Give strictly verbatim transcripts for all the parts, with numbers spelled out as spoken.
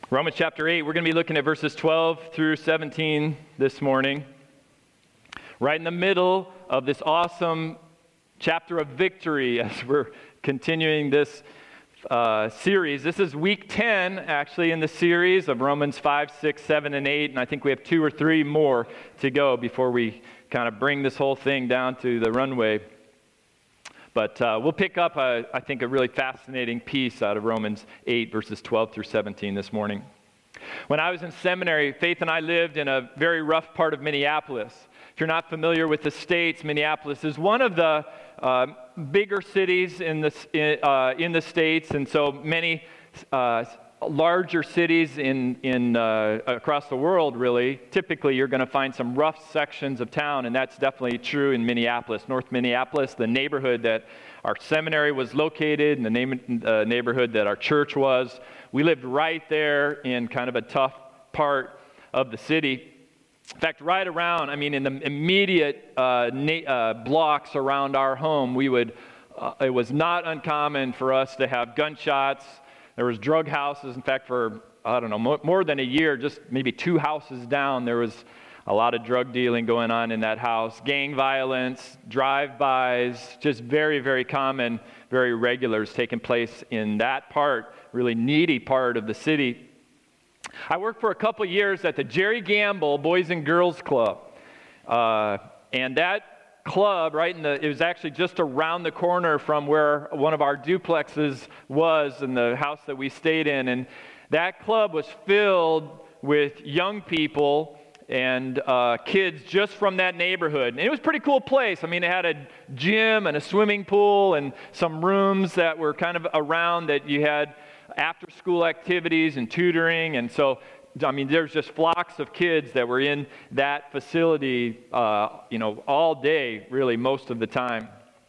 Romans chapter eight, we're going to be looking at verses twelve through seventeen this morning. Right in the middle of this awesome chapter of victory as we're continuing this uh, series. This is week ten, actually, in the series of Romans five, six, seven, and eight, and I think we have two or three more to go before we kind of bring this whole thing down to the runway. But uh, we'll pick up, a, I think, a really fascinating piece out of Romans eight, verses twelve through seventeen this morning. When I was in seminary, Faith and I lived in a very rough part of Minneapolis. If you're not familiar with the States, Minneapolis is one of the uh, bigger cities in the, in, uh, in the States, and so many uh, larger cities in, in uh, across the world, really, typically you're going to find some rough sections of town, and that's definitely true in Minneapolis. North Minneapolis, the neighborhood that our seminary was located, and the name, uh, neighborhood that our church was. We lived right there in kind of a tough part of the city. In fact, right around, I mean, in the immediate uh, na- uh, blocks around our home, we would, uh, it was not uncommon for us to have gunshots. There was drug houses. In fact, for, I don't know, more, more than a year, just maybe two houses down, there was a lot of drug dealing going on in that house. Gang violence, drive-bys, just very, very common, very regulars taking place in that part, really needy part of the city. I worked for a couple years at the Jerry Gamble Boys and Girls Club. Uh, and that club, right in the, it was actually just around the corner from where one of our duplexes was in the house that we stayed in. And that club was filled with young people and uh, kids just from that neighborhood. And it was a pretty cool place. I mean, it had a gym and a swimming pool and some rooms that were kind of around that you had after-school activities and tutoring. And so, I mean, there's just flocks of kids that were in that facility, uh, you know, all day, really, most of the time.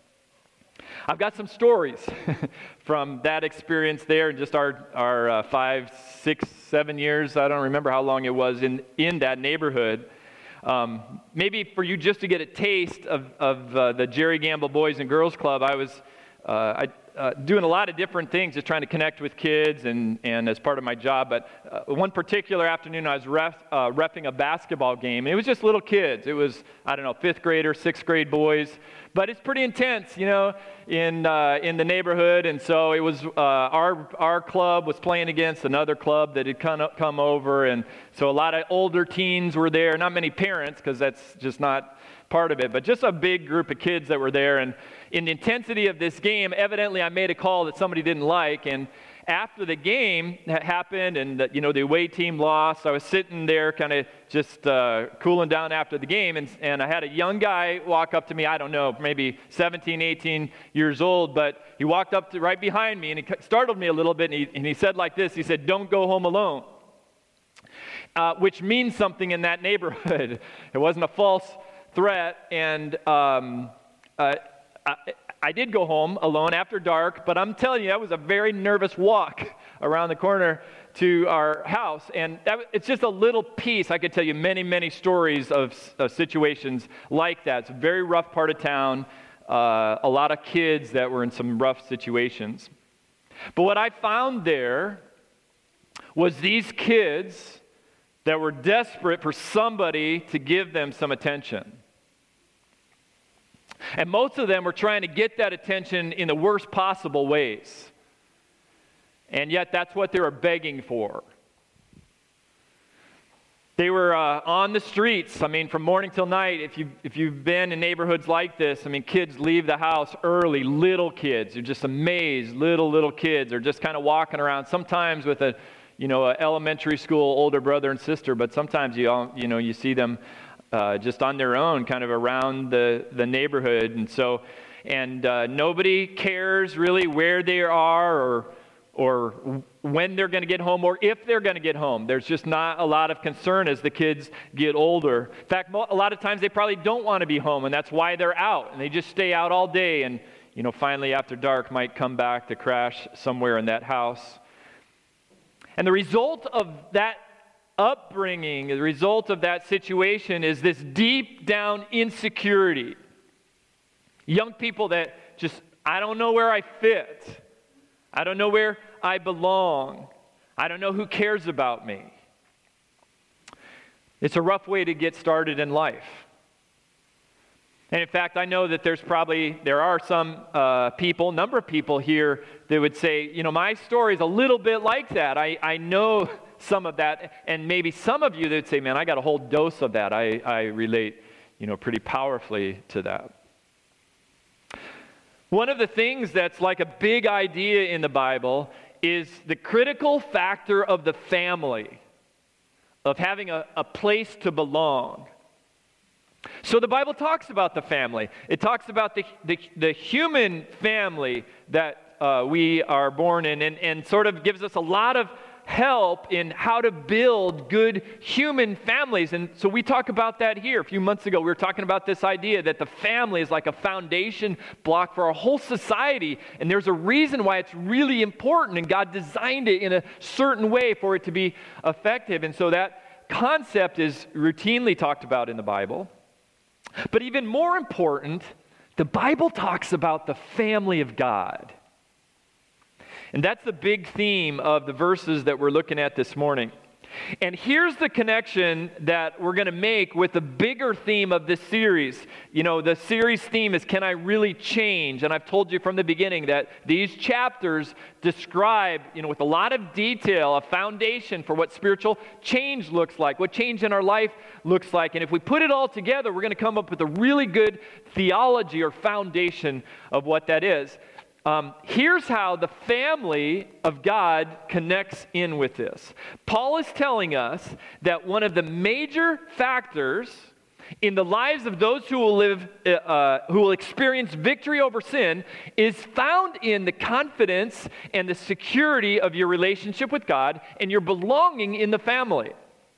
I've got some stories from that experience there, just our, our uh, five, six, seven years, I don't remember how long it was, in, in that neighborhood. Um, maybe for you just to get a taste of, of uh, the Jerry Gamble Boys and Girls Club, I was uh, I, uh, doing a lot of different things, just trying to connect with kids and, and as part of my job. But uh, one particular afternoon, I was ref, uh, reffing a basketball game, and it was just little kids. It was, I don't know, fifth grader, sixth grade boys. But it's pretty intense, you know, in uh, in the neighborhood, and so it was uh, our our club was playing against another club that had come come over, and so a lot of older teens were there. Not many parents, because that's just not part of it, but just a big group of kids that were there. And in the intensity of this game, evidently I made a call that somebody didn't like, and after the game happened and, the, you know, the away team lost, I was sitting there kind of just uh, cooling down after the game, and, and I had a young guy walk up to me, I don't know, maybe seventeen, eighteen years old, but he walked up to right behind me, and he startled me a little bit, and he, and he said like this, he said, "Don't go home alone," uh, which means something in that neighborhood. It wasn't a false threat, and um, uh, I, I did go home alone after dark, but I'm telling you, that was a very nervous walk around the corner to our house. And that, it's just a little piece. I could tell you many, many stories of, of situations like that. It's a very rough part of town, uh, a lot of kids that were in some rough situations. But what I found there was these kids that were desperate for somebody to give them some attention. And most of them were trying to get that attention in the worst possible ways. And yet that's what they were begging for. They were uh, on the streets, I mean, from morning till night. If, you, if you've been in neighborhoods like this, I mean, kids leave the house early, little kids. You're just amazed, little, little kids are just kind of walking around, sometimes with a, you know, a elementary school older brother and sister, but sometimes you, all, you know, you see them Uh, just on their own, kind of around the, the neighborhood. And so, and uh, nobody cares really where they are or or when they're going to get home or if they're going to get home. There's just not a lot of concern as the kids get older. In fact, a lot of times they probably don't want to be home, and that's why they're out. And they just stay out all day and, you know, finally after dark might come back to crash somewhere in that house. And the result of that upbringing, the result of that situation is this deep down insecurity. Young people that just, I don't know where I fit. I don't know where I belong. I don't know who cares about me. It's a rough way to get started in life. And in fact, I know that there's probably, there are some uh, people, number of people here that would say, you know, my story is a little bit like that. I, I know some of that, and maybe some of you that would say, man, I got a whole dose of that. I, I relate, you know, pretty powerfully to that. One of the things that's like a big idea in the Bible is the critical factor of the family, of having a, a place to belong. So the Bible talks about the family. It talks about the, the, the human family that uh, we are born in, and, and sort of gives us a lot of help in how to build good human families. And so we talk about that here. A few months ago, we were talking about this idea that the family is like a foundation block for our whole society. And there's a reason why it's really important, and God designed it in a certain way for it to be effective. And so that concept is routinely talked about in the Bible. But even more important, the Bible talks about the family of God. And that's the big theme of the verses that we're looking at this morning. And here's the connection that we're going to make with the bigger theme of this series. You know, the series theme is, can I really change? And I've told you from the beginning that these chapters describe, you know, with a lot of detail, a foundation for what spiritual change looks like, what change in our life looks like. And if we put it all together, we're going to come up with a really good theology or foundation of what that is. Um, here's how the family of God connects in with this. Paul is telling us that one of the major factors in the lives of those who will live, uh, who will experience victory over sin, is found in the confidence and the security of your relationship with God and your belonging in the family.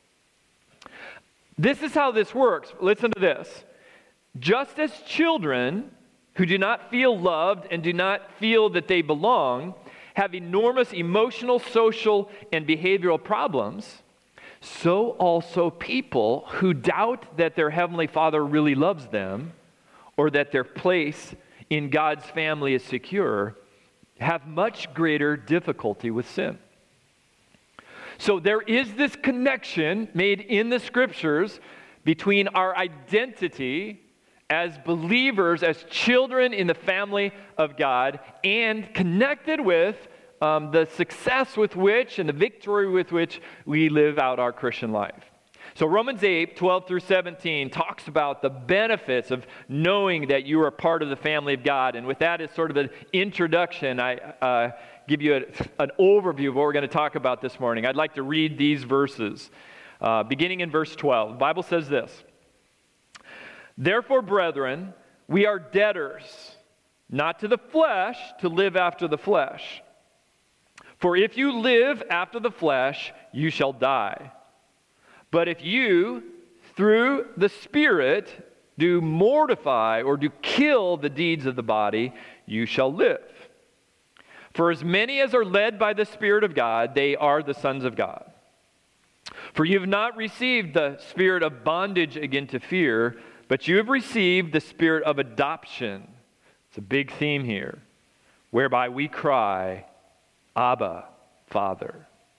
This is how this works. Listen to this. Just as children who do not feel loved and do not feel that they belong have enormous emotional, social, and behavioral problems, so also people who doubt that their Heavenly Father really loves them or that their place in God's family is secure have much greater difficulty with sin. So there is this connection made in the Scriptures between our identity as believers, as children in the family of God, and connected with um, the success with which and the victory with which we live out our Christian life. So Romans eight, twelve through seventeen talks about the benefits of knowing that you are part of the family of God. And with that as sort of an introduction, I uh, give you a, an overview of what we're going to talk about this morning. I'd like to read these verses, uh, beginning in verse twelve. The Bible says this: Therefore, brethren, we are debtors, not to the flesh, to live after the flesh. For if you live after the flesh, you shall die. But if you, through the Spirit, do mortify or do kill the deeds of the body, you shall live. For as many as are led by the Spirit of God, they are the sons of God. For you have not received the spirit of bondage again to fear, but you have received the spirit of adoption. It's a big theme here, whereby we cry, Abba, Father.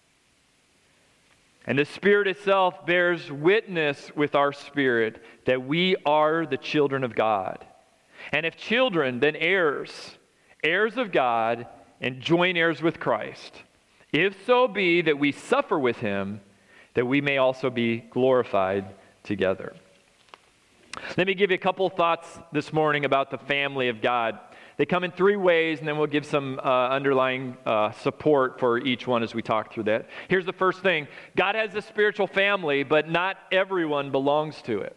And the Spirit itself bears witness with our spirit that we are the children of God. And if children, then heirs, heirs of God, and joint heirs with Christ, if so be that we suffer with him, that we may also be glorified together. Let me give you a couple thoughts this morning about the family of God. They come in three ways, and then we'll give some uh, underlying uh, support for each one as we talk through that. Here's the first thing. God has a spiritual family, but not everyone belongs to it.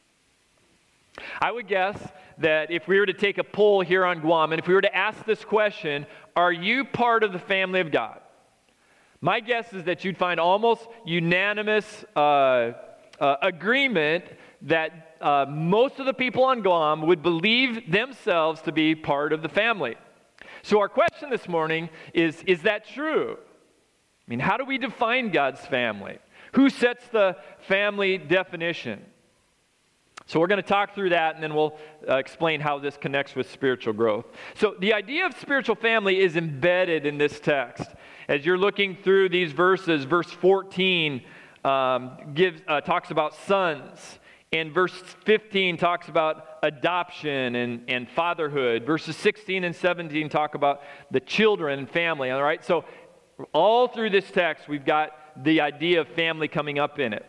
I would guess that if we were to take a poll here on Guam, and if we were to ask this question, are you part of the family of God? My guess is that you'd find almost unanimous uh, uh, agreement that uh, most of the people on Guam would believe themselves to be part of the family. So our question this morning is, is that true? I mean, how do we define God's family? Who sets the family definition? So we're going to talk through that, and then we'll uh, explain how this connects with spiritual growth. So the idea of spiritual family is embedded in this text. As you're looking through these verses, verse fourteen um, gives uh, talks about sons, and verse fifteen talks about adoption and, and fatherhood. Verses sixteen and seventeen talk about the children and family. All right, so all through this text, we've got the idea of family coming up in it.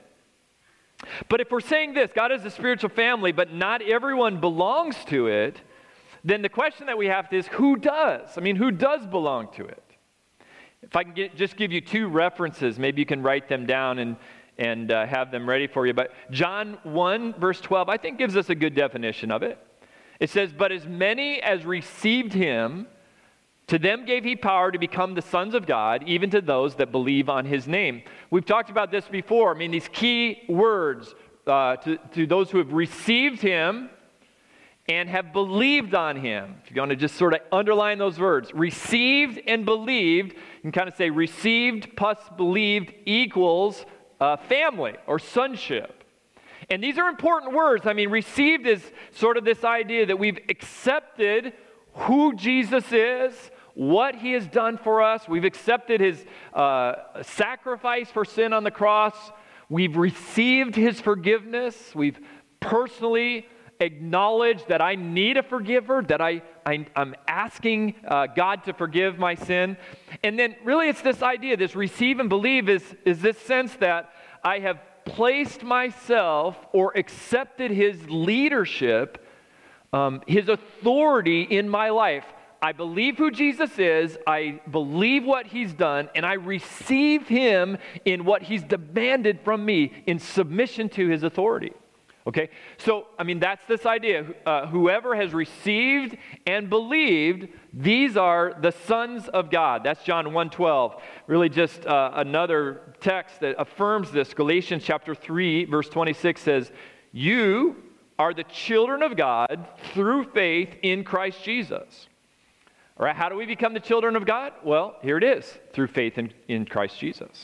But if we're saying this, God is a spiritual family, but not everyone belongs to it, then the question that we have to is, who does? I mean, who does belong to it? If I can get, just give you two references, maybe you can write them down and, and uh, have them ready for you. But John one, verse twelve, I think gives us a good definition of it. It says, "But as many as received him, to them gave he power to become the sons of God, even to those that believe on his name." We've talked about this before. I mean, these key words uh, to, to those who have received him and have believed on him. If you want to just sort of underline those words, received and believed, you can kind of say received plus believed equals uh, family or sonship. And these are important words. I mean, received is sort of this idea that we've accepted who Jesus is, what he has done for us. We've accepted his uh, sacrifice for sin on the cross. We've received his forgiveness. We've personally acknowledged that I need a forgiver, that I, I, I'm asking uh, God to forgive my sin. And then really it's this idea, this receive and believe is, is this sense that I have placed myself or accepted his leadership, um, his authority in my life. I believe who Jesus is, I believe what he's done, and I receive him in what he's demanded from me in submission to his authority. Okay? So, I mean, that's this idea. Uh, whoever has received and believed, these are the sons of God. That's John one twelve. Really just uh, another text that affirms this. Galatians chapter three, verse twenty-six says, "You are the children of God through faith in Christ Jesus." All right, how do we become the children of God? Well, here it is, through faith in, in Christ Jesus.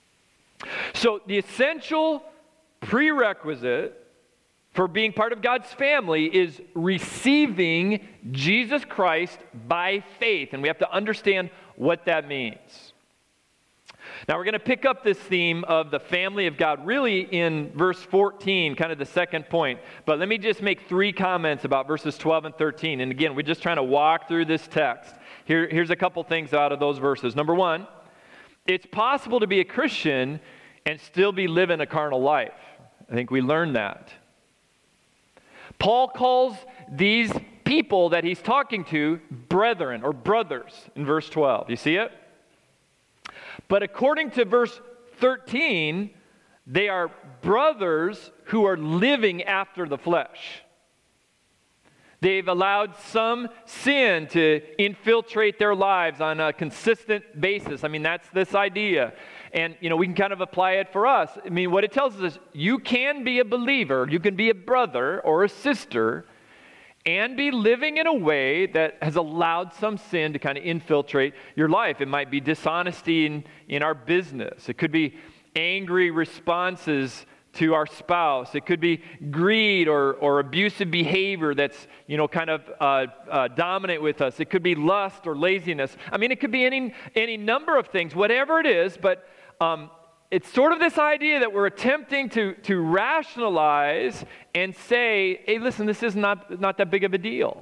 So the essential prerequisite for being part of God's family is receiving Jesus Christ by faith. And we have to understand what that means. Now we're going to pick up this theme of the family of God really in verse fourteen, kind of the second point. But let me just make three comments about verses twelve and thirteen. And again, we're just trying to walk through this text. Here, here's a couple things out of those verses. Number one, it's possible to be a Christian and still be living a carnal life. I think we learned that. Paul calls these people that he's talking to brethren or brothers in verse twelve. You see it? But according to verse thirteen, they are brothers who are living after the flesh. They've allowed some sin to infiltrate their lives on a consistent basis. I mean, that's this idea. And, you know, we can kind of apply it for us. I mean, what it tells us is you can be a believer, you can be a brother or a sister, and be living in a way that has allowed some sin to kind of infiltrate your life. It might be dishonesty in, in our business. It could be angry responses to our spouse. It could be greed or, or abusive behavior that's, you know, kind of uh, uh, dominant with us. It could be lust or laziness. I mean, it could be any, any number of things, whatever it is, but um, it's sort of this idea that we're attempting to, to rationalize and say, hey, listen, this is not, not that big of a deal.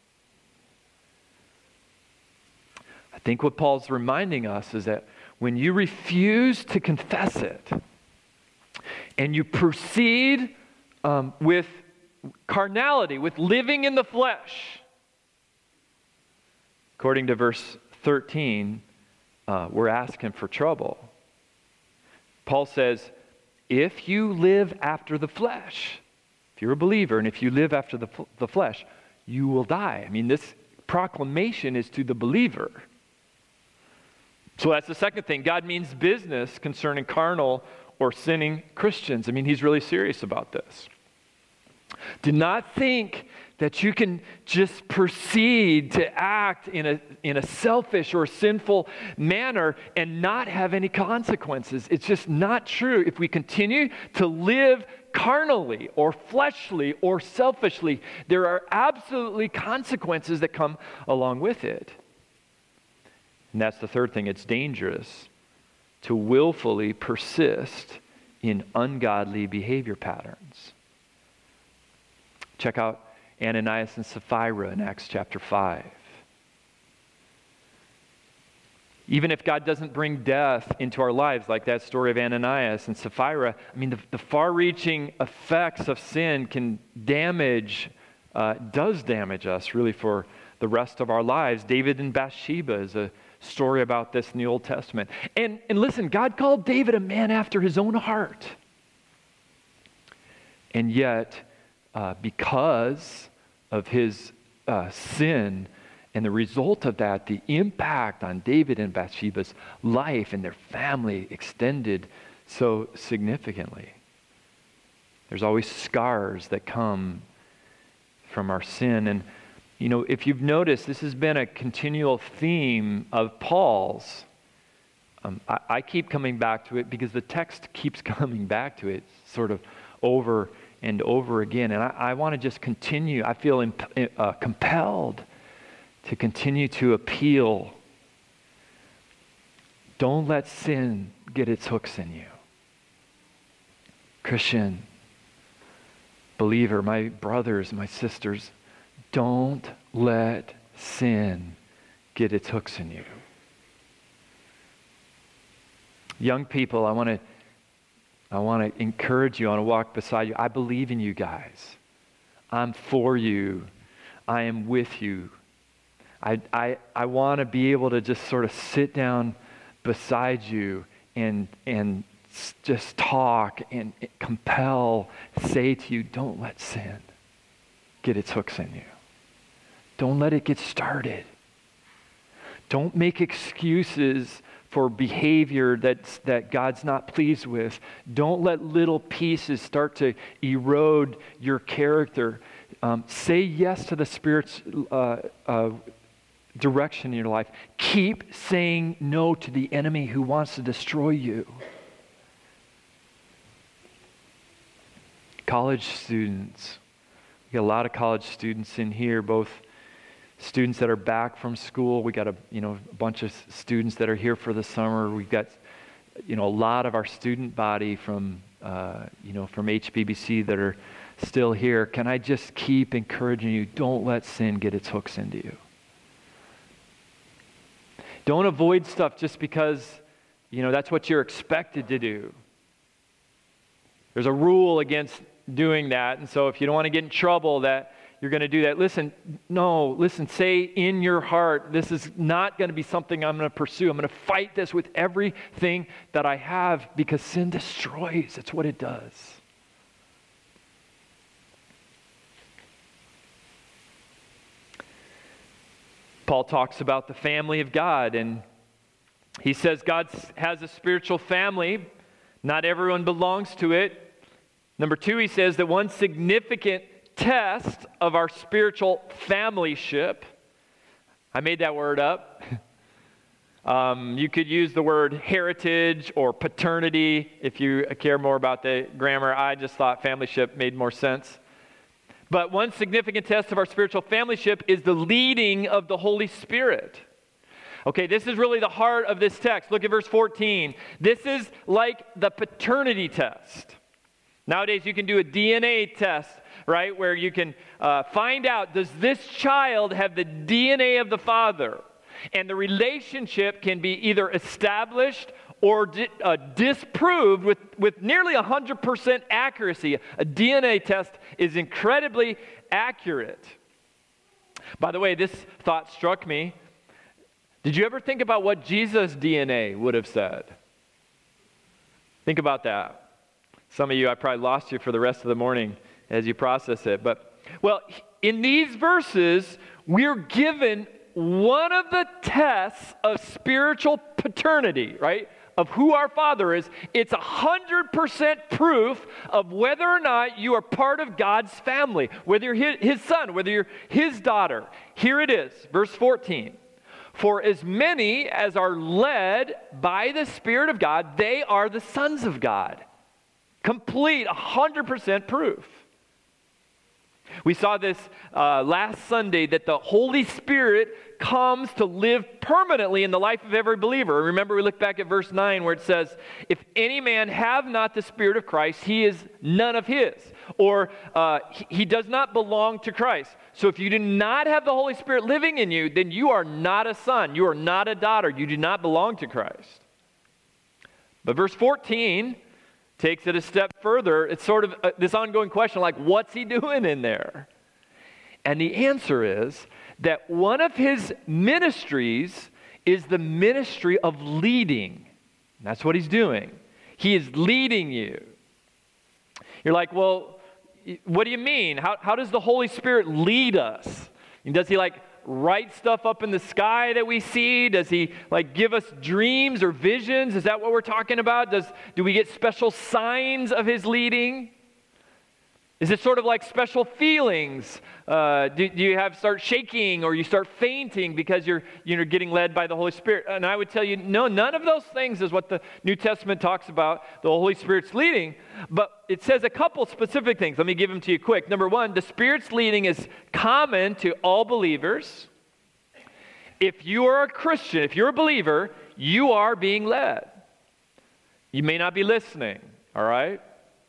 I think what Paul's reminding us is that when you refuse to confess it and you proceed um, with carnality, with living in the flesh, according to verse thirteen, uh, we're asking for trouble. Paul says, if you live after the flesh, if you're a believer and if you live after the, the flesh, you will die. I mean, this proclamation is to the believer. So that's the second thing. God means business concerning carnal or sinning Christians. I mean, he's really serious about this. Do not think that you can just proceed to act in a, in a selfish or sinful manner and not have any consequences. It's just not true. If we continue to live carnally or fleshly or selfishly, there are absolutely consequences that come along with it. And that's the third thing. It's dangerous to willfully persist in ungodly behavior patterns. Check out Ananias and Sapphira in Acts chapter five. Even if God doesn't bring death into our lives, like that story of Ananias and Sapphira, I mean, the, the far-reaching effects of sin can damage, uh, does damage us really for the rest of our lives. David and Bathsheba is a story about this in the Old Testament. And, and listen, God called David a man after his own heart. And yet, uh, because of his uh, sin, and the result of that, the impact on David and Bathsheba's life and their family extended so significantly. There's always scars that come from our sin. And, you know, if you've noticed, this has been a continual theme of Paul's. Um, I, I keep coming back to it because the text keeps coming back to it sort of over and over again. And I, I want to just continue. I feel imp- uh, compelled to continue to appeal. Don't let sin get its hooks in you. Christian, believer, my brothers, my sisters, don't let sin get its hooks in you. Young people, I want to I want to encourage you. I want to walk beside you. I believe in you guys. I'm for you. I am with you. I, I, I want to be able to just sort of sit down beside you and, and just talk and compel, say to you, don't let sin get its hooks in you. Don't let it get started. Don't make excuses for behavior that's, that God's not pleased with. Don't let little pieces start to erode your character. Um, say yes to the Spirit's uh, uh, direction in your life. Keep saying no to the enemy who wants to destroy you. College students. We got a lot of college students in here, both students that are back from school. We got a you know a bunch of students that are here for the summer. We've got you know a lot of our student body from uh, you know from H B B C that are still here. Can I just keep encouraging you? Don't let sin get its hooks into you. Don't avoid stuff just because, you know, that's what you're expected to do. There's a rule against doing that. And so if you don't want to get in trouble that you're going to do that, listen, no, listen, say in your heart, this is not going to be something I'm going to pursue. I'm going to fight this with everything that I have because sin destroys. That's what it does. Paul talks about the family of God, and he says God has a spiritual family. Not everyone belongs to it. Number two, he says that one significant test of our spiritual familyship, I made that word up. um, you could use the word heritage or paternity if you care more about the grammar. I just thought familyship made more sense. But one significant test of our spiritual familyship is the leading of the Holy Spirit. Okay, this is really the heart of this text. Look at verse fourteen. This is like the paternity test. Nowadays, you can do a D N A test, right, where you can uh, find out, does this child have the D N A of the father? And the relationship can be either established or di- uh, disproved with, with nearly one hundred percent accuracy. A D N A test is incredibly accurate. By the way, this thought struck me. Did you ever think about what Jesus' D N A would have said? Think about that. Some of you, I probably lost you for the rest of the morning as you process it. But, well, in these verses, we're given one of the tests of spiritual paternity, right? Of who our Father is. It's one hundred percent proof of whether or not you are part of God's family, whether you're his son, whether you're his daughter. Here it is, verse fourteen. For as many as are led by the Spirit of God, they are the sons of God. Complete, one hundred percent proof. We saw this uh, last Sunday, that the Holy Spirit comes to live permanently in the life of every believer. Remember, we look back at verse nine where it says, if any man have not the Spirit of Christ, he is none of his, or uh, he, he does not belong to Christ. So if you do not have the Holy Spirit living in you, then you are not a son, you are not a daughter, you do not belong to Christ. But verse fourteen takes it a step further. It's sort of uh, this ongoing question, like, what's he doing in there? And the answer is that one of his ministries is the ministry of leading. That's what he's doing. He is leading you. You're like, well, what do you mean? How, how does the Holy Spirit lead us? And does he like write stuff up in the sky that we see? Does he like give us dreams or visions? Is that what we're talking about? Does do we get special signs of his leading? Is it sort of like special feelings? Uh, do, do you have start shaking or you start fainting because you're you're getting led by the Holy Spirit? And I would tell you, no, none of those things is what the New Testament talks about. The Holy Spirit's leading, but it says a couple specific things. Let me give them to you quick. Number one, the Spirit's leading is common to all believers. If you are a Christian, if you're a believer, you are being led. You may not be listening, all right?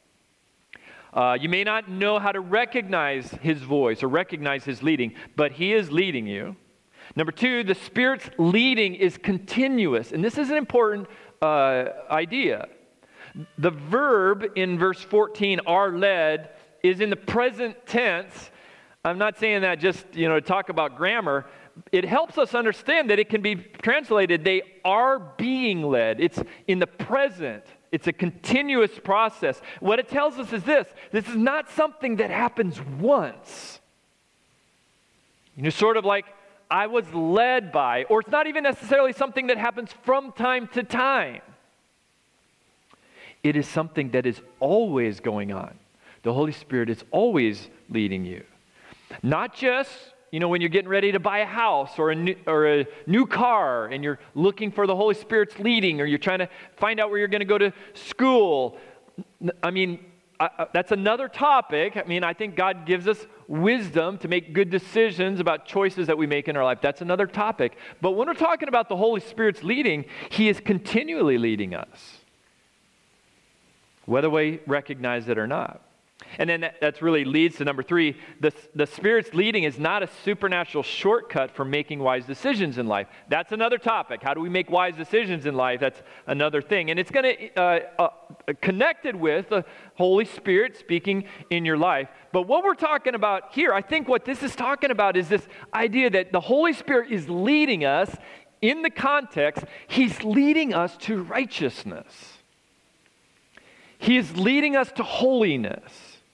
Uh, you may not know how to recognize his voice or recognize his leading, but he is leading you. Number two, the Spirit's leading is continuous. And this is an important uh, idea. The verb in verse fourteen, are led, is in the present tense. I'm not saying that just, you know, to talk about grammar. It helps us understand that it can be translated, they are being led. It's in the present. It's a continuous process. What it tells us is this. This is not something that happens once. You know, sort of like I was led by, or it's not even necessarily something that happens from time to time. It is something that is always going on. The Holy Spirit is always leading you. Not just, you know, when you're getting ready to buy a house or a new, or a new car and you're looking for the Holy Spirit's leading, or you're trying to find out where you're going to go to school. I mean, I, that's another topic. I mean, I think God gives us wisdom to make good decisions about choices that we make in our life. That's another topic. But when we're talking about the Holy Spirit's leading, he is continually leading us, whether we recognize it or not. And then that that's really leads to number three. The, the Spirit's leading is not a supernatural shortcut for making wise decisions in life. That's another topic. How do we make wise decisions in life? That's another thing. And it's going to uh, uh, connected with the Holy Spirit speaking in your life. But what we're talking about here, I think what this is talking about is this idea that the Holy Spirit is leading us in the context. He's leading us to righteousness. He is leading us to holiness.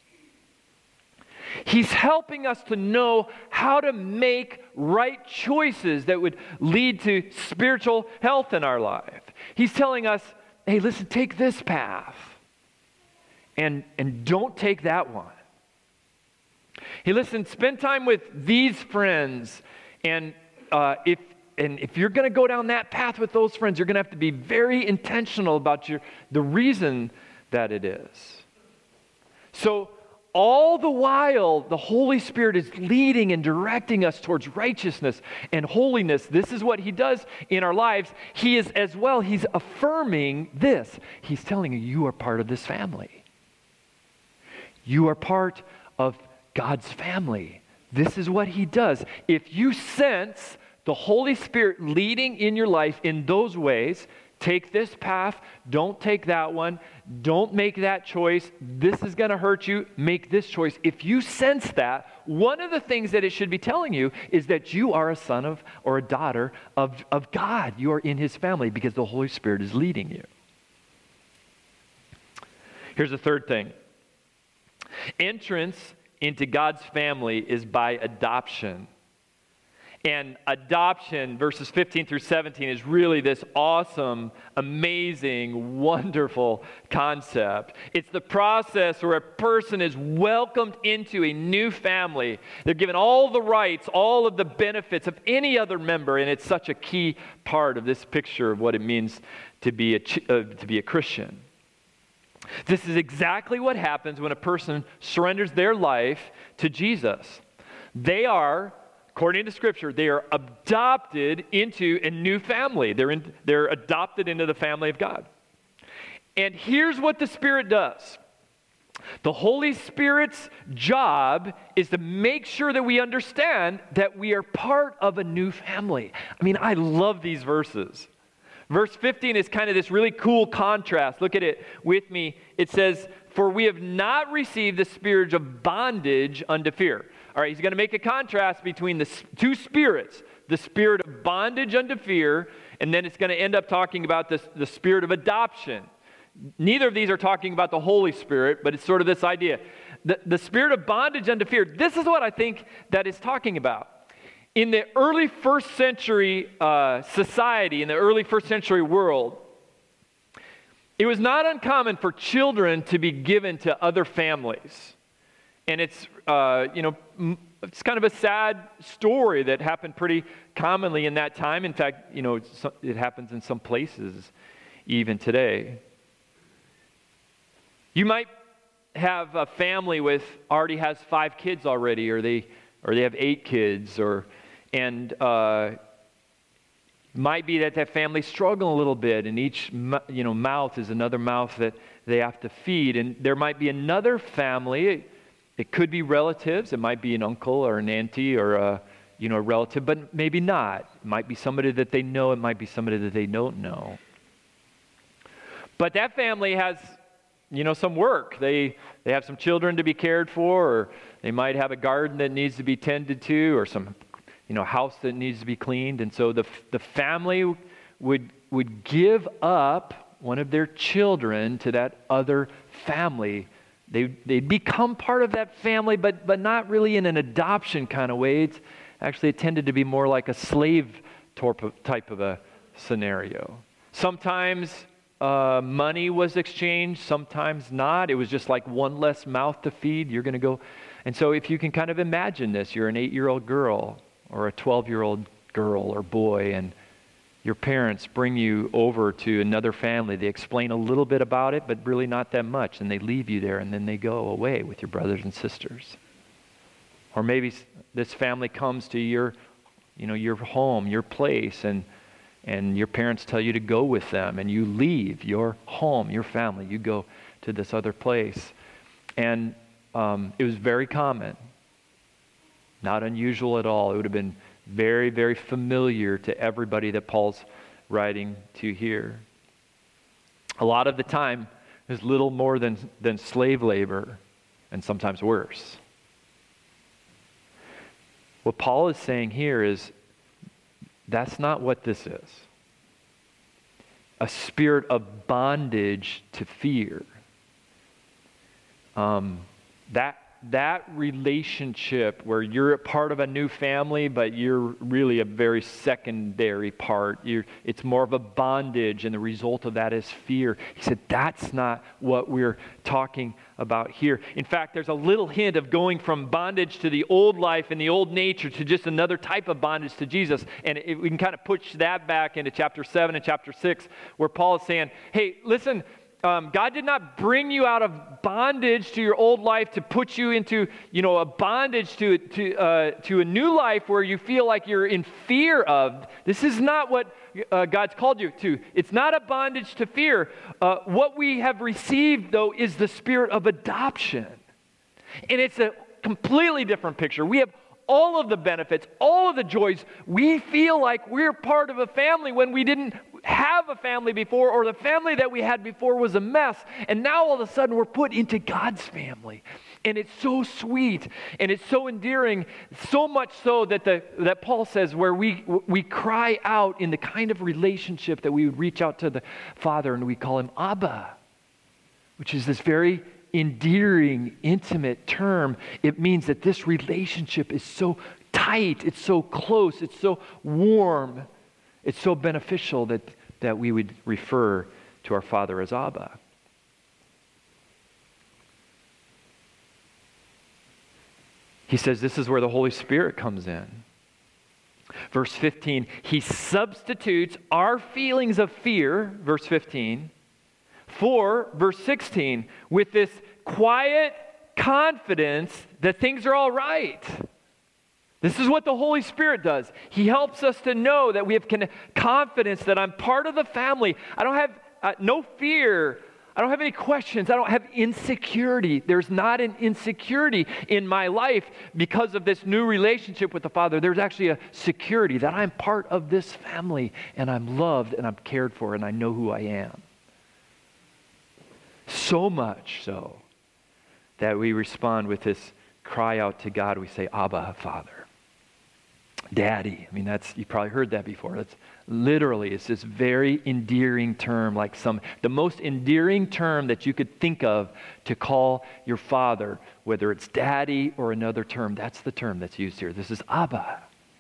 He's helping us to know how to make right choices that would lead to spiritual health in our life. He's telling us, hey, listen, take this path and, and don't take that one. Hey, listen, spend time with these friends, and uh, if and if you're going to go down that path with those friends, you're going to have to be very intentional about your the reason that it is. So all the while, the Holy Spirit is leading and directing us towards righteousness and holiness. This is what he does in our lives. He is as well, he's affirming this. He's telling you, you are part of this family. You are part of God's family. This is what he does. If you sense the Holy Spirit leading in your life in those ways, take this path, don't take that one, don't make that choice, this is going to hurt you, make this choice. If you sense that, one of the things that it should be telling you is that you are a son of or a daughter of, of God. You are in his family because the Holy Spirit is leading you. Here's the third thing. Entrance into God's family is by adoption. And adoption, verses fifteen through seventeen, is really this awesome, amazing, wonderful concept. It's the process where a person is welcomed into a new family. They're given all the rights, all of the benefits of any other member, and it's such a key part of this picture of what it means to be a, uh, to be a Christian. This is exactly what happens when a person surrenders their life to Jesus. They are, according to Scripture, they are adopted into a new family. They're, in, they're adopted into the family of God. And here's what the Spirit does. The Holy Spirit's job is to make sure that we understand that we are part of a new family. I mean, I love these verses. Verse fifteen is kind of this really cool contrast. Look at it with me. It says, "For we have not received the spirit of bondage unto fear." All right, he's going to make a contrast between the two spirits, the spirit of bondage unto fear, and then it's going to end up talking about this, the spirit of adoption. Neither of these are talking about the Holy Spirit, but it's sort of this idea. The, the spirit of bondage unto fear, this is what I think that is talking about. In the early first century uh, society, in the early first century world, it was not uncommon for children to be given to other families. And it's, uh, you know, it's kind of a sad story that happened pretty commonly in that time. In fact, you know, it happens in some places even today. You might have a family with already has five kids already, or they or they have eight kids, or and uh, might be that that family's struggling a little bit, and each you know mouth is another mouth that they have to feed, and there might be another family. It, it could be relatives. It might be an uncle or an auntie or a you know a relative, but maybe not. It might be somebody that they know. It might be somebody that they don't know. But that family has you know, some work. They they have some children to be cared for, or they might have a garden that needs to be tended to, or some, you know, house that needs to be cleaned. And so the the family would would give up one of their children to that other family. They they'd become part of that family, but but not really in an adoption kind of way. It's actually it tended to be more like a slave type of a scenario. Sometimes Uh, money was exchanged, sometimes not. It was just like one less mouth to feed. You're going to go. And so if you can kind of imagine this, you're an eight-year-old girl or a twelve-year-old girl or boy, and your parents bring you over to another family. They explain a little bit about it, but really not that much. And they leave you there, and then they go away with your brothers and sisters. Or maybe this family comes to your, you know, your home, your place, and And your parents tell you to go with them, and you leave your home, your family. You go to this other place. And um, it was very common, not unusual at all. It would have been very, very familiar to everybody that Paul's writing to here. A lot of the time, it was little more than, than slave labor, and sometimes worse. What Paul is saying here is, that's not what this is. A spirit of bondage to fear. Um, that that relationship where you're a part of a new family, but you're really a very secondary part. You're, it's more of a bondage, and the result of that is fear. He said that's not what we're talking about here. In fact, there's a little hint of going from bondage to the old life and the old nature to just another type of bondage to Jesus. And it, we can kind of push that back into chapter seven and chapter six, where Paul is saying, hey, listen, Um, God did not bring you out of bondage to your old life to put you into, you know, a bondage to to uh, to a new life where you feel like you're in fear of. This is not what uh, God's called you to. It's not a bondage to fear. Uh, what we have received, though, is the spirit of adoption, and it's a completely different picture. We have all of the benefits, all of the joys. We feel like we're part of a family when we didn't have a family before, or the family that we had before was a mess, and now all of a sudden we're put into God's family. And it's so sweet, and it's so endearing, so much so that the that Paul says where we we cry out in the kind of relationship that we would reach out to the Father and we call him Abba, which is this very endearing, intimate term. It means that this relationship is so tight, it's so close, it's so warm, it's so beneficial that, that we would refer to our Father as Abba. He says this is where the Holy Spirit comes in. Verse fifteen, he substitutes our feelings of fear, verse fifteen, For, verse sixteen, with this quiet confidence that things are all right. This is what the Holy Spirit does. He helps us to know that we have confidence that I'm part of the family. I don't have uh, no fear. I don't have any questions. I don't have insecurity. There's not an insecurity in my life because of this new relationship with the Father. There's actually a security that I'm part of this family and I'm loved and I'm cared for and I know who I am. So much so that we respond with this cry out to God. We say, Abba, Father. Daddy. I mean, that's, you probably heard that before. That's literally, it's this very endearing term, like some, the most endearing term that you could think of to call your father, whether it's daddy or another term. That's the term that's used here. This is Abba.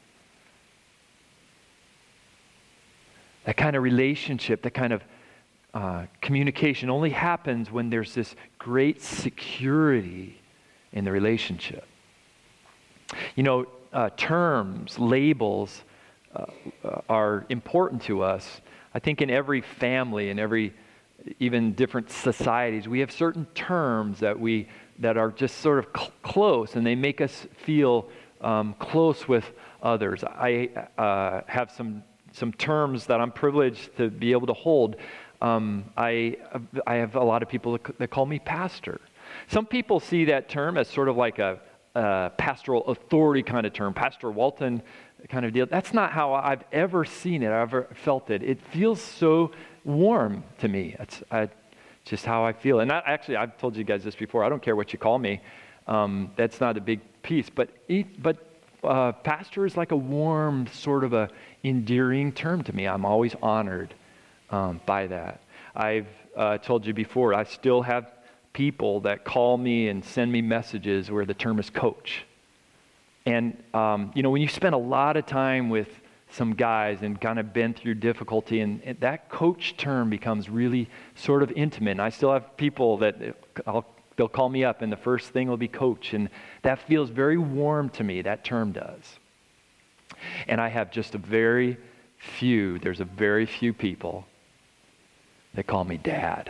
That kind of relationship, that kind of uh, communication only happens when there's this great security in the relationship. You know, Uh, terms, labels uh, uh, are important to us. I think in every family, in every, even different societies, we have certain terms that we that are just sort of cl- close, and they make us feel um, close with others. I uh, have some some terms that I'm privileged to be able to hold. Um, I I have a lot of people that call me pastor. Some people see that term as sort of like a Uh, pastoral authority kind of term, Pastor Walton kind of deal. That's not how I've ever seen it, I've ever felt it. It feels so warm to me. It's I, just how I feel. And I, actually, I've told you guys this before. I don't care what you call me. Um, that's not a big piece. But but uh, pastor is like a warm, sort of a endearing term to me. I'm always honored um, by that. I've uh, told you before, I still have people that call me and send me messages where the term is coach. And, um, you know, when you spend a lot of time with some guys and kind of been through difficulty, and, and that coach term becomes really sort of intimate. And I still have people that I'll, they'll call me up and the first thing will be coach. And that feels very warm to me, that term does. And I have just a very few, there's a very few people that call me dad.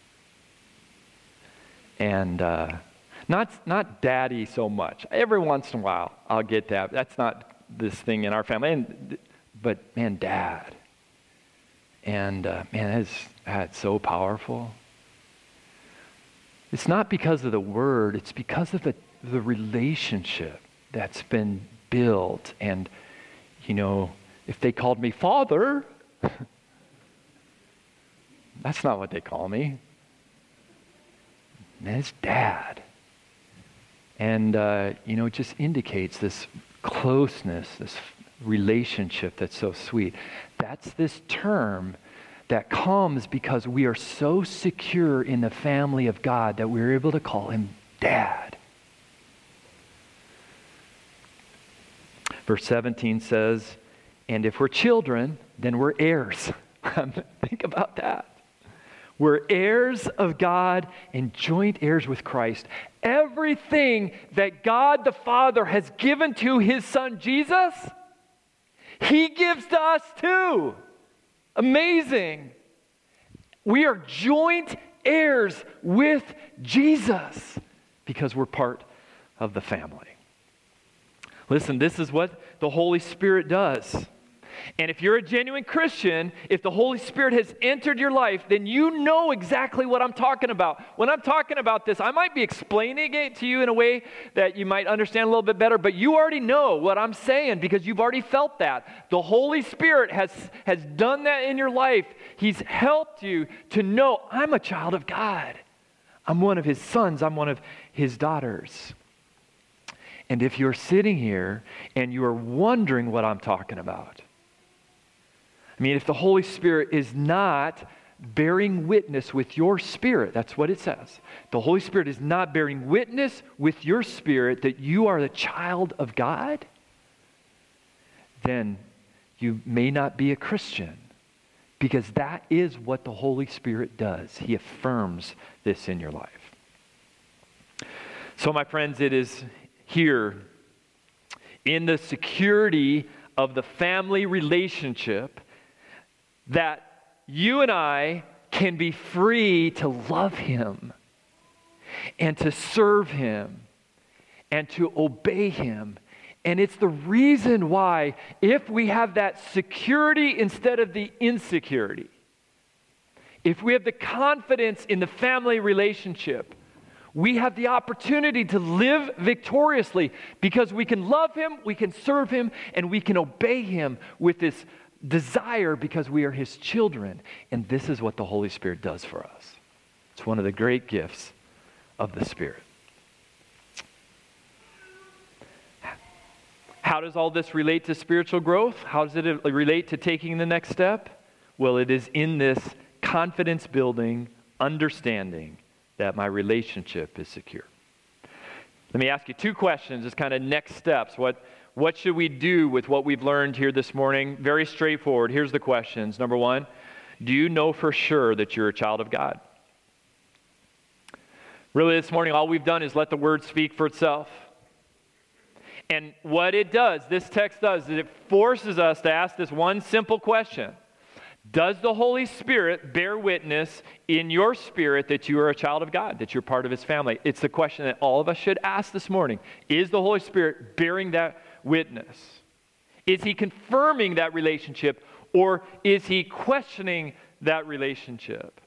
And uh, not not daddy so much. Every once in a while, I'll get that. That's not this thing in our family. And, but man, dad. And uh, man, that's, that's so powerful. It's not because of the word. It's because of the, the relationship that's been built. And, you know, if they called me father, that's not what they call me. And it's dad. And, uh, you know, it just indicates this closeness, this relationship that's so sweet. That's this term that comes because we are so secure in the family of God that we're able to call him dad. Verse seventeen says, and if we're children, then we're heirs. Think about that. We're heirs of God and joint heirs with Christ. Everything that God the Father has given to his Son Jesus, he gives to us too. Amazing. We are joint heirs with Jesus because we're part of the family. Listen, this is what the Holy Spirit does. And if you're a genuine Christian, if the Holy Spirit has entered your life, then you know exactly what I'm talking about. When I'm talking about this, I might be explaining it to you in a way that you might understand a little bit better, but you already know what I'm saying because you've already felt that. The Holy Spirit has, has done that in your life. He's helped you to know, I'm a child of God. I'm one of his sons. I'm one of his daughters. And if you're sitting here and you are wondering what I'm talking about, I mean, if the Holy Spirit is not bearing witness with your spirit, that's what it says. The Holy Spirit is not bearing witness with your spirit that you are the child of God, then you may not be a Christian, because that is what the Holy Spirit does. He affirms this in your life. So, my friends, it is here in the security of the family relationship that you and I can be free to love him and to serve him and to obey him. And it's the reason why, if we have that security instead of the insecurity, if we have the confidence in the family relationship, we have the opportunity to live victoriously because we can love him, we can serve him, and we can obey him with this desire because we are his children. And this is what the Holy Spirit does for us. It's one of the great gifts of the Spirit. How does all this relate to spiritual growth? How does it relate to taking the next step? Well, it is in this confidence-building understanding that my relationship is secure. Let me ask you two questions as kind of next steps. What, what should we do with what we've learned here this morning? Very straightforward. Here's the questions. Number one, do you know for sure that you're a child of God? Really, this morning, all we've done is let the word speak for itself. And what it does, this text does, is it forces us to ask this one simple question. Does the Holy Spirit bear witness in your spirit that you are a child of God, that you're part of his family? It's the question that all of us should ask this morning. Is the Holy Spirit bearing that witness? Is he confirming that relationship, or is he questioning that relationship?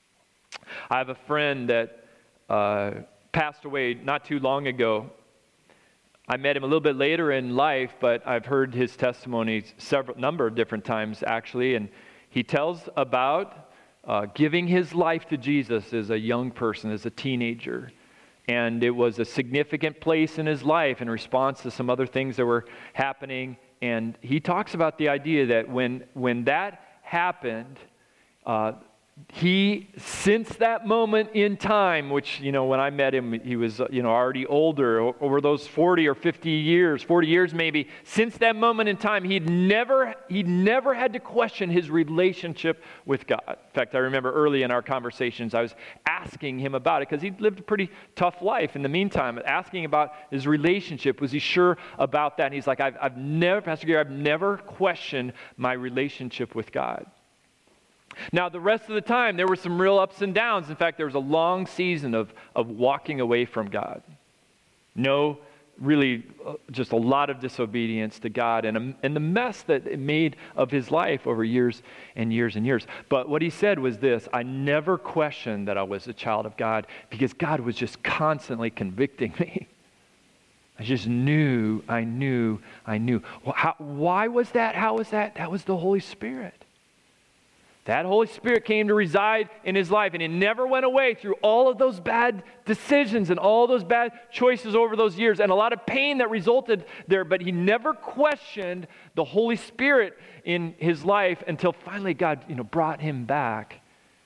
I have a friend that uh, passed away not too long ago. I met him a little bit later in life, but I've heard his testimony several number of different times actually, and he tells about uh, giving his life to Jesus as a young person, as a teenager. And it was a significant place in his life in response to some other things that were happening. And he talks about the idea that when, when that happened, uh, he, since that moment in time, which, you know, when I met him, he was, you know, already older, over those forty or fifty years, forty years maybe, since that moment in time, he'd never, he'd never had to question his relationship with God. In fact, I remember early in our conversations, I was asking him about it because he'd lived a pretty tough life in the meantime, asking about his relationship. Was he sure about that? And he's like, I've, I've never, Pastor Gary, I've never questioned my relationship with God. Now, the rest of the time, there were some real ups and downs. In fact, there was a long season of, of walking away from God. No, really, uh, just a lot of disobedience to God and, a, and the mess that it made of his life over years and years and years. But what he said was this: I never questioned that I was a child of God because God was just constantly convicting me. I just knew, I knew, I knew. Well, how, why was that? How was that? That was the Holy Spirit. That Holy Spirit came to reside in his life, and it never went away through all of those bad decisions and all those bad choices over those years and a lot of pain that resulted there. But he never questioned the Holy Spirit in his life until finally God, you know, brought him back.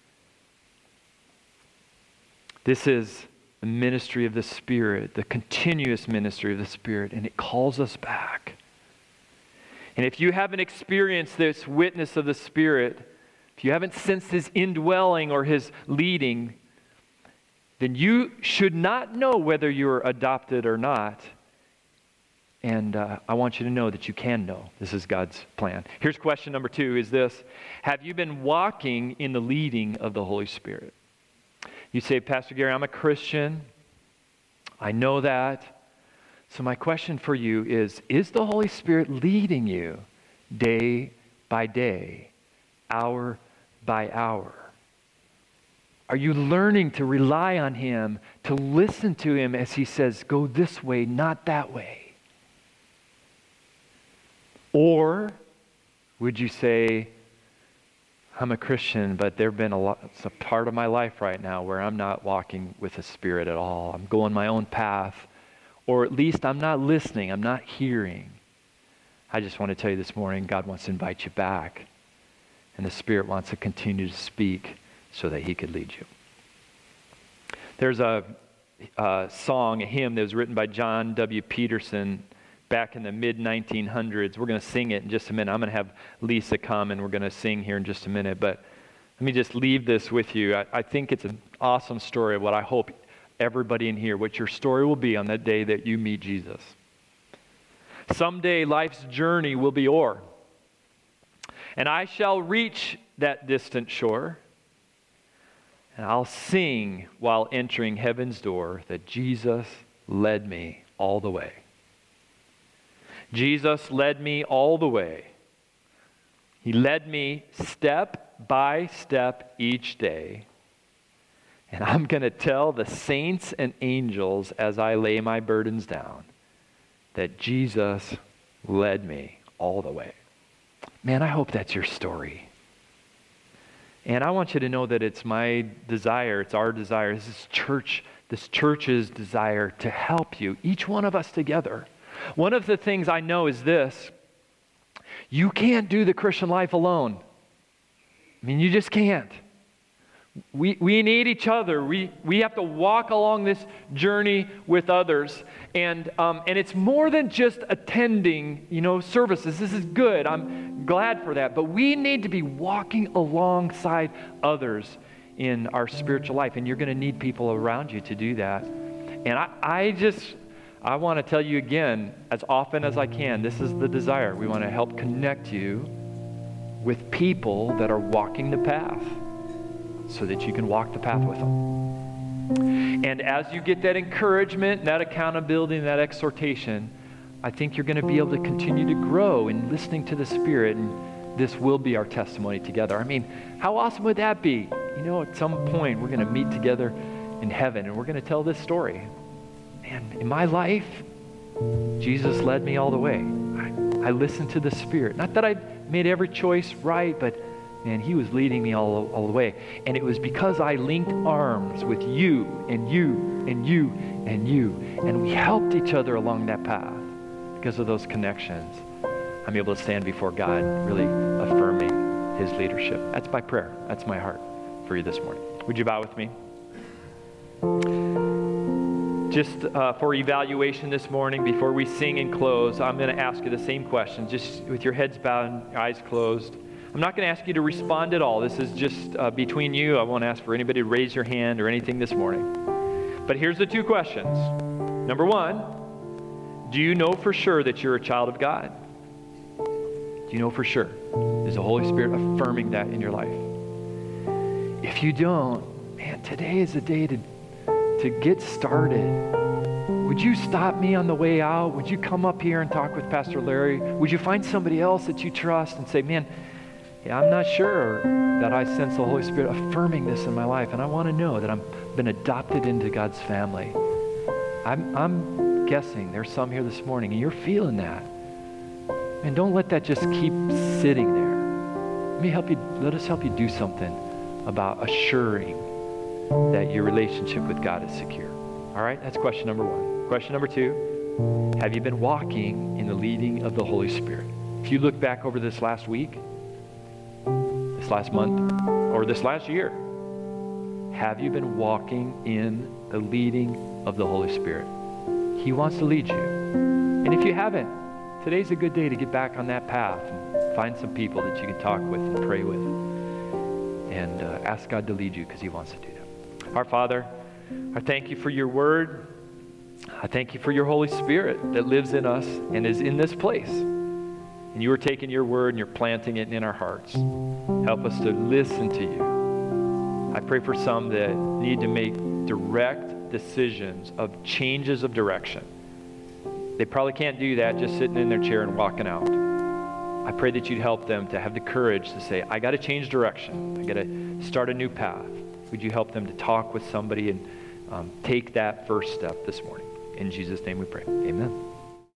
This is the ministry of the Spirit, the continuous ministry of the Spirit, and it calls us back. And if you haven't experienced this witness of the Spirit, if you haven't sensed his indwelling or his leading, then you should not know whether you're adopted or not. And uh, I want you to know that you can know. This is God's plan. Here's question number two, is this: have you been walking in the leading of the Holy Spirit? You say, Pastor Gary, I'm a Christian. I know that. So my question for you is, is the Holy Spirit leading you day by day, hour by hour? Are you learning to rely on him, to listen to him as he says, go this way, not that way? Or would you say, I'm a Christian, but there have been a lot, it's a part of my life right now where I'm not walking with the Spirit at all. I'm going my own path, or at least I'm not listening, I'm not hearing. I just want to tell you this morning, God wants to invite you back. And the Spirit wants to continue to speak so that he could lead you. There's a, a song, a hymn that was written by John W. Peterson back in the mid nineteen hundreds. We're going to sing it in just a minute. I'm going to have Lisa come and we're going to sing here in just a minute. But let me just leave this with you. I, I think it's an awesome story of what I hope everybody in here, what your story will be on that day that you meet Jesus. Someday life's journey will be o'er, and I shall reach that distant shore. And I'll sing while entering heaven's door that Jesus led me all the way. Jesus led me all the way. He led me step by step each day. And I'm going to tell the saints and angels as I lay my burdens down that Jesus led me all the way. Man, I hope that's your story. And I want you to know that it's my desire, it's our desire, this is church, this church's desire to help you, each one of us together. One of the things I know is this: you can't do the Christian life alone. I mean, you just can't. We we need each other. We we have to walk along this journey with others, and um, and it's more than just attending, you know, services. This is good. I'm glad for that. But we need to be walking alongside others in our spiritual life, and you're going to need people around you to do that. And I I just I want to tell you again, as often as I can, this is the desire. We want to help connect you with people that are walking the path, so that you can walk the path with them. And as you get that encouragement, that accountability, and that exhortation, I think you're going to be able to continue to grow in listening to the Spirit, and this will be our testimony together. I mean, how awesome would that be? You know, at some point, we're going to meet together in heaven, and we're going to tell this story. Man, in my life, Jesus led me all the way. I, I listened to the Spirit. Not that I made every choice right, but man, he was leading me all, all the way. And it was because I linked arms with you and you and you and you. And we helped each other along that path. Because of those connections, I'm able to stand before God really affirming his leadership. That's my prayer. That's my heart for you this morning. Would you bow with me? Just uh, for evaluation this morning, before we sing and close, I'm going to ask you the same question, just with your heads bowed and eyes closed. I'm not going to ask you to respond at all. This is just uh, between you. I won't ask for anybody to raise your hand or anything this morning. But here's the two questions. Number one, do you know for sure that you're a child of God? Do you know for sure? Is the Holy Spirit affirming that in your life? If you don't, man, today is the day to, to get started. Would you stop me on the way out? Would you come up here and talk with Pastor Larry? Would you find somebody else that you trust and say, man, yeah, I'm not sure that I sense the Holy Spirit affirming this in my life, and I want to know that I've been adopted into God's family. I'm, I'm guessing there's some here this morning, and you're feeling that. And don't let that just keep sitting there. Let me help you. Let us help you do something about assuring that your relationship with God is secure. All right, that's question number one. Question number two, have you been walking in the leading of the Holy Spirit? If you look back over this last week, this last month, or this last year, have you been walking in the leading of the Holy Spirit? He wants to lead you. And if you haven't, today's a good day to get back on that path and find some people that you can talk with and pray with and uh, ask God to lead you, because he wants to do that. Our Father, I thank you for your word. I thank you for your Holy Spirit that lives in us and is in this place. And you are taking your word and you're planting it in our hearts. Help us to listen to you. I pray for some that need to make direct decisions of changes of direction. They probably can't do that just sitting in their chair and walking out. I pray that you'd help them to have the courage to say, I got to change direction. I got to start a new path. Would you help them to talk with somebody and um, take that first step this morning? In Jesus' name we pray. Amen.